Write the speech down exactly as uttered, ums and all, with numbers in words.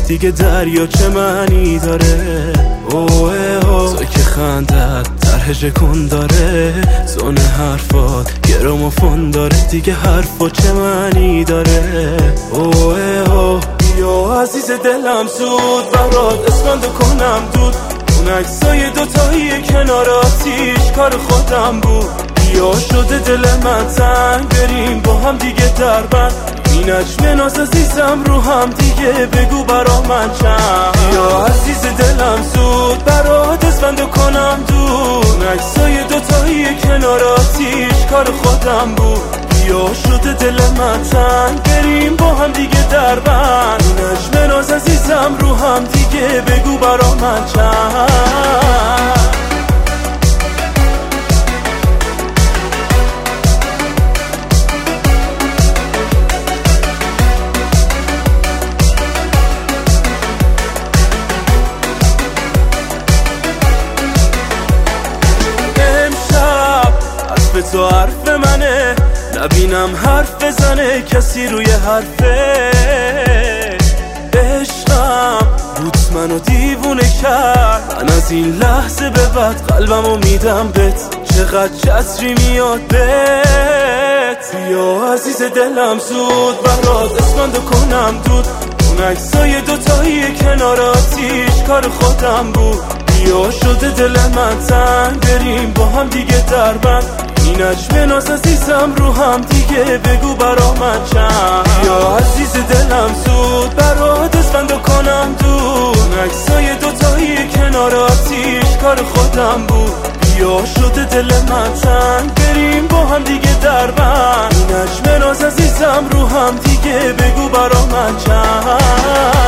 دیگه دریا چه معنی داره؟ اوه اوه تو که خندت ترهجه کن داره، زون حرفات گرامافون داره، دیگه حرفا چه معنی داره؟ اوه اوه یا عزیز دلم زود برات اسفند کنم دود، اون عکسای دوتایی کنار آتیش کار خودم بود. یا شده دل من تنگ بریم با هم دیگه دربند، این نجم ناز عزیزم رو هم دیگه بگو برا من چند. یا عزیز دلم زود برات اسفند کنم دود، عکسای دوتایی کنار آتیش کار خودم بود. یا شده دل من تنگ بریم با هم دیگه دربند، این نجم ناز عزیزم رو هم دیگه بگو برا من چند. حرف تو حرف منه، نبینم حرف بزنه کسی روی حرفه. عشقم بود منو دیوونه کرد، من از این لحظه به بعد قلبمو میدم بهت، چقدر چسری میاد بهت. یا عزیز دلم زود برات اسفند کنم دود، اون عکسای دوتایی کنار آتیش کار خودم بود. یا شده دل من تنگ بریم با هم دیگه دربند، این نجم ناز عزیزم رو هم دیگه بگو برا من چند. یا عزیز دلم زود برات اسفند کنم دود، عکسای دوتایی کنار آتیش کار خودم بود. یا شده دل من تنگ بریم با هم دیگه دربند، این نجم ناز عزیزم رو هم دیگه بگو برا من چند.